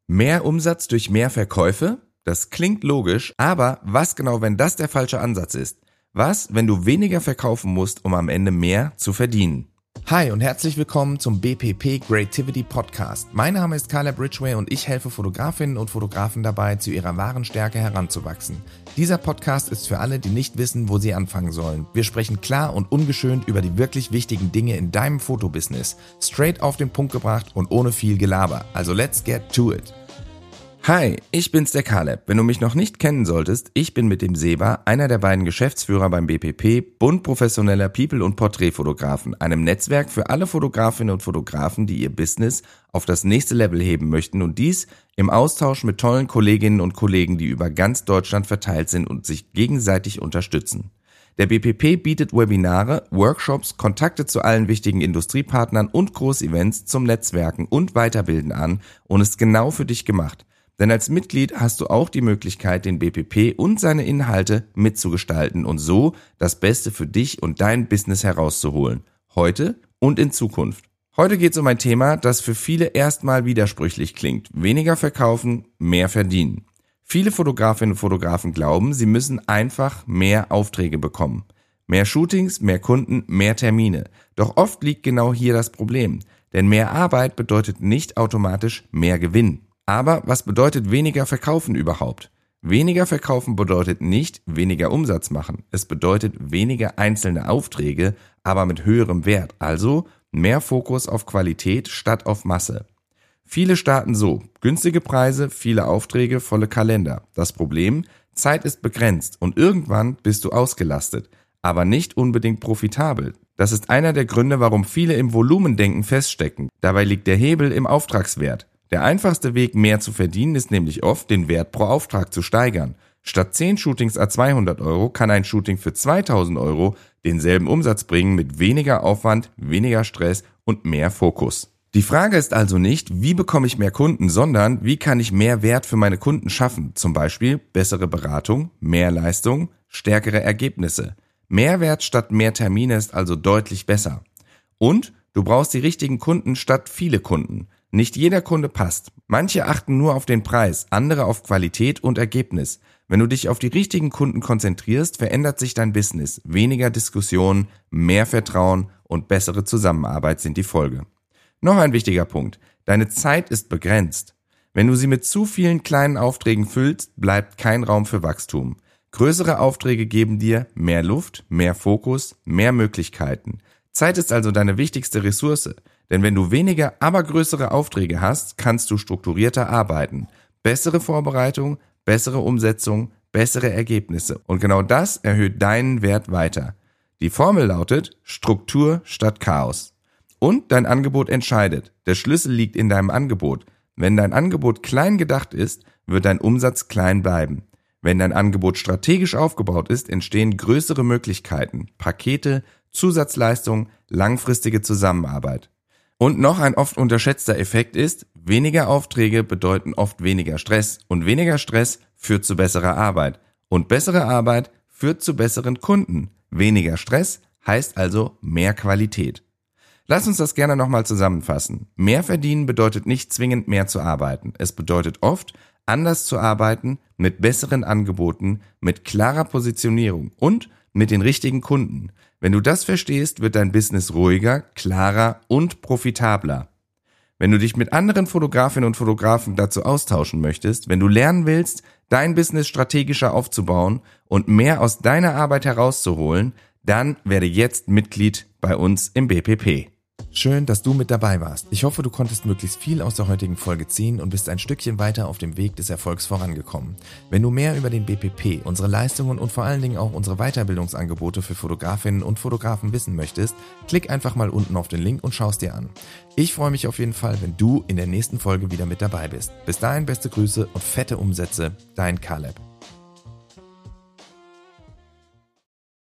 Mehr Umsatz durch mehr Verkäufe? Das klingt logisch, aber was genau, wenn das der falsche Ansatz ist? Was, wenn du weniger verkaufen musst, um am Ende mehr zu verdienen? Hi und herzlich willkommen zum BPP Creativity Podcast. Mein Name ist Caleb Ridgway und ich helfe Fotografinnen und Fotografen dabei, zu ihrer wahren Stärke heranzuwachsen. Dieser Podcast ist für alle, die nicht wissen, wo sie anfangen sollen. Wir sprechen klar und ungeschönt über die wirklich wichtigen Dinge in deinem Fotobusiness. Straight auf den Punkt gebracht und ohne viel Gelaber. Also let's get to it. Hi, ich bin's der Caleb. Wenn du mich noch nicht kennen solltest, ich bin mit dem Seba einer der beiden Geschäftsführer beim BPP, Bund professioneller People- und Porträtfotografen, einem Netzwerk für alle Fotografinnen und Fotografen, die ihr Business auf das nächste Level heben möchten und dies im Austausch mit tollen Kolleginnen und Kollegen, die über ganz Deutschland verteilt sind und sich gegenseitig unterstützen. Der BPP bietet Webinare, Workshops, Kontakte zu allen wichtigen Industriepartnern und Großevents zum Netzwerken und Weiterbilden an und ist genau für dich gemacht. Denn als Mitglied hast du auch die Möglichkeit, den BPP und seine Inhalte mitzugestalten und so das Beste für dich und dein Business herauszuholen. Heute und in Zukunft. Heute geht es um ein Thema, das für viele erstmal widersprüchlich klingt. Weniger verkaufen, mehr verdienen. Viele Fotografinnen und Fotografen glauben, sie müssen einfach mehr Aufträge bekommen. Mehr Shootings, mehr Kunden, mehr Termine. Doch oft liegt genau hier das Problem. Denn mehr Arbeit bedeutet nicht automatisch mehr Gewinn. Aber was bedeutet weniger verkaufen überhaupt? Weniger verkaufen bedeutet nicht weniger Umsatz machen. Es bedeutet weniger einzelne Aufträge, aber mit höherem Wert. Also mehr Fokus auf Qualität statt auf Masse. Viele starten so. Günstige Preise, viele Aufträge, volle Kalender. Das Problem? Zeit ist begrenzt und irgendwann bist du ausgelastet, aber nicht unbedingt profitabel. Das ist einer der Gründe, warum viele im Volumendenken feststecken. Dabei liegt der Hebel im Auftragswert. Der einfachste Weg, mehr zu verdienen, ist nämlich oft, den Wert pro Auftrag zu steigern. Statt 10 Shootings à 200 Euro kann ein Shooting für 2000 Euro denselben Umsatz bringen mit weniger Aufwand, weniger Stress und mehr Fokus. Die Frage ist also nicht, wie bekomme ich mehr Kunden, sondern wie kann ich mehr Wert für meine Kunden schaffen? Zum Beispiel bessere Beratung, mehr Leistung, stärkere Ergebnisse. Mehrwert statt mehr Termine ist also deutlich besser. Und du brauchst die richtigen Kunden statt viele Kunden. Nicht jeder Kunde passt. Manche achten nur auf den Preis, andere auf Qualität und Ergebnis. Wenn du dich auf die richtigen Kunden konzentrierst, verändert sich dein Business. Weniger Diskussionen, mehr Vertrauen und bessere Zusammenarbeit sind die Folge. Noch ein wichtiger Punkt. Deine Zeit ist begrenzt. Wenn du sie mit zu vielen kleinen Aufträgen füllst, bleibt kein Raum für Wachstum. Größere Aufträge geben dir mehr Luft, mehr Fokus, mehr Möglichkeiten. Zeit ist also deine wichtigste Ressource. Denn wenn du weniger, aber größere Aufträge hast, kannst du strukturierter arbeiten. Bessere Vorbereitung, bessere Umsetzung, bessere Ergebnisse. Und genau das erhöht deinen Wert weiter. Die Formel lautet Struktur statt Chaos. Und dein Angebot entscheidet. Der Schlüssel liegt in deinem Angebot. Wenn dein Angebot klein gedacht ist, wird dein Umsatz klein bleiben. Wenn dein Angebot strategisch aufgebaut ist, entstehen größere Möglichkeiten, Pakete, Zusatzleistungen, langfristige Zusammenarbeit. Und noch ein oft unterschätzter Effekt ist, weniger Aufträge bedeuten oft weniger Stress und weniger Stress führt zu besserer Arbeit und bessere Arbeit führt zu besseren Kunden. Weniger Stress heißt also mehr Qualität. Lass uns das gerne nochmal zusammenfassen. Mehr verdienen bedeutet nicht zwingend mehr zu arbeiten. Es bedeutet oft, anders zu arbeiten, mit besseren Angeboten, mit klarer Positionierung und mit den richtigen Kunden. Wenn du das verstehst, wird dein Business ruhiger, klarer und profitabler. Wenn du dich mit anderen Fotografinnen und Fotografen dazu austauschen möchtest, wenn du lernen willst, dein Business strategischer aufzubauen und mehr aus deiner Arbeit herauszuholen, dann werde jetzt Mitglied bei uns im BPP. Schön, dass du mit dabei warst. Ich hoffe, du konntest möglichst viel aus der heutigen Folge ziehen und bist ein Stückchen weiter auf dem Weg des Erfolgs vorangekommen. Wenn du mehr über den BPP, unsere Leistungen und vor allen Dingen auch unsere Weiterbildungsangebote für Fotografinnen und Fotografen wissen möchtest, klick einfach mal unten auf den Link und schau es dir an. Ich freue mich auf jeden Fall, wenn du in der nächsten Folge wieder mit dabei bist. Bis dahin beste Grüße und fette Umsätze, dein Caleb.